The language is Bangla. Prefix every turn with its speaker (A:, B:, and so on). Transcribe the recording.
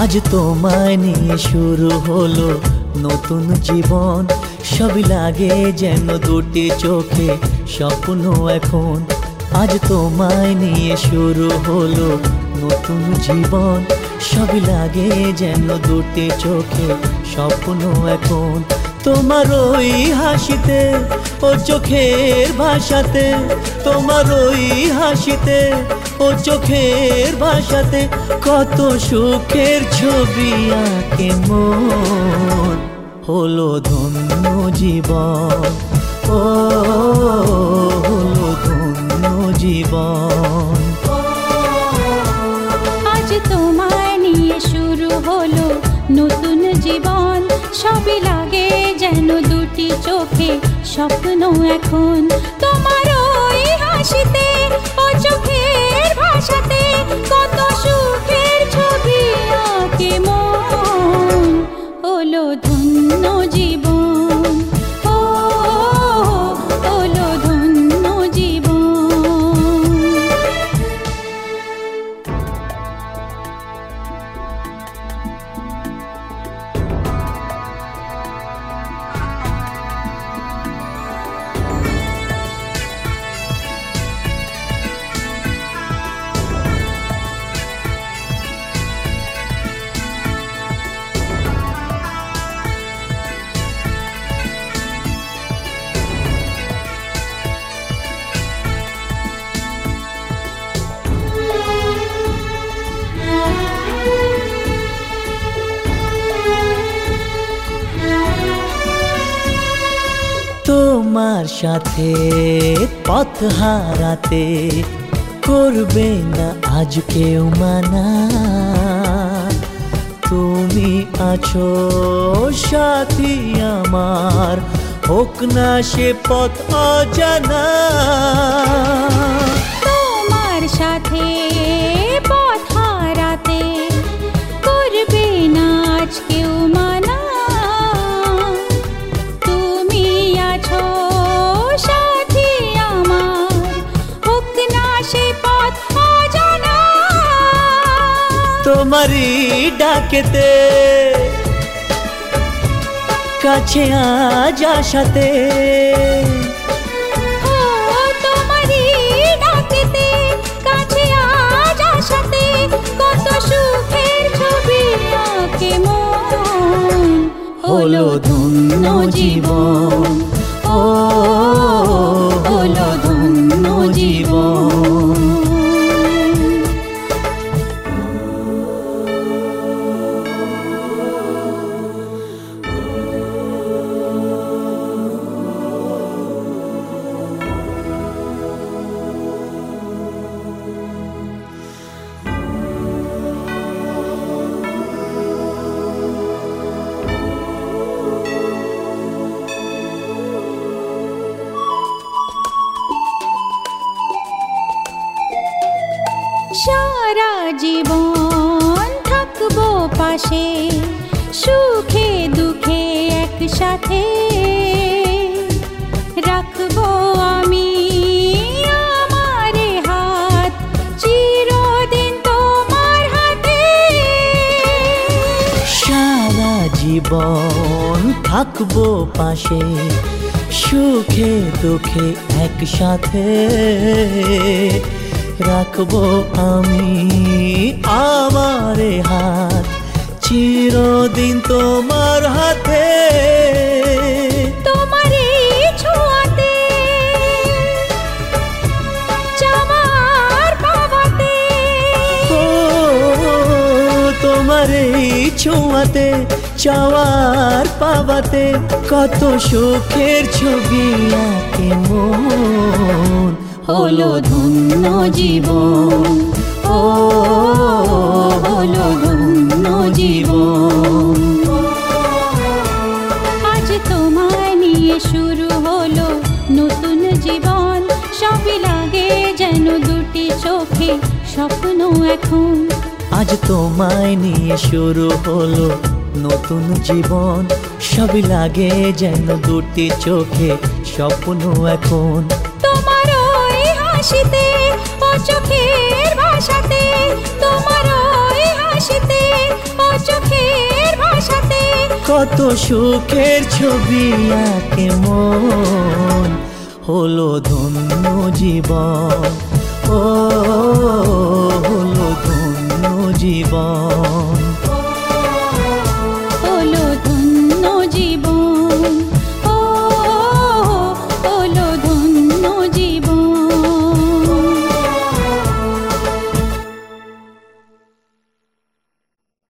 A: আজ তোমায় নিয়ে শুরু হলো নতুন জীবন, সবই লাগে যেন দুটি চোখে স্বপ্ন এখন। আজ তোমায় নিয়ে শুরু হলো নতুন জীবন, সবই লাগে যেন দুটি চোখে স্বপ্ন এখন। তোমার ওই হাসিতে ও চোখের ভাষাতে, তোমার ওই হাসিতে ও চোখের ভাষাতে কত সুখের ছবি আঁকে মন। হলো ধন্য জীবন, ও হলো ধন্য জীবন।
B: আজ তোমায় নিয়ে শুরু হলো নতুন জীবন, সবই লাগে যেন দুটি চোখে স্বপ্ন এখন। তোমার ওই হাসিতে ও চোখের ভাষাতে কত সুখের ছবি আঁকে মন। হলো ধন্য জীবন, ও হলো ধন্য জীবন।
A: তোমার সাথে পথ হারাতে করবে না আজ কেউ মানা। তুমি আছো সাথী আমার, হোক না সে পথ অজানা।
B: তোমার সাথে পথ হারাতে করবে না আজ কেউ মানা। তুমি আছো সাথী আমার, হোক না সে পথ অজানা।
A: তোমারই ডাকেতে কাছে আজ আসাতে,
B: ও তোমারই ডাকেতে কাছে আজ আসাতে কত সুখের ছবি আঁকে মন।
A: হলো ধন্য জীবন, ও হলো ধন্য জীবন।
B: সারা জীবন থাকবো পাশে, সুখে দুঃখে একসাথে রাখবো আমি আমার হাত চিরদিন তোমার হাতে।
A: সারা জীবন থাকবো পাশে, সুখে দুঃখে একসাথে রাখবো আমি আমার হাত চিরদিন তোমার হাতে।
B: তোমার এই ছোঁয়াতে চাওয়ার পাওয়াতে,
A: ও তোমার এই ছোঁয়াতে চাওয়ার পাওয়াতে কত সুখের ছবি আঁকে মন। হলো ধন্য জীবন, ও হলো ধন্য জীবন।
B: আজ তোমায় নিয়ে শুরু হলো নতুন জীবন, সবই লাগে যেন দুটি চোখে স্বপ্ন এখন।
A: আজ তোমায় নিয়ে শুরু হলো নতুন জীবন, সবই লাগে যেন দুটি চোখে স্বপ্ন এখন।
B: তোমার ওই হাসিতে ও চোখের ভাষাতে, তোমার ওই হাসিতে ও চোখের ভাষাতে
A: কত সুখের ছবি আঁকে মন, হলো ধন্য জীবন, ও হলো ধন্য জীবন।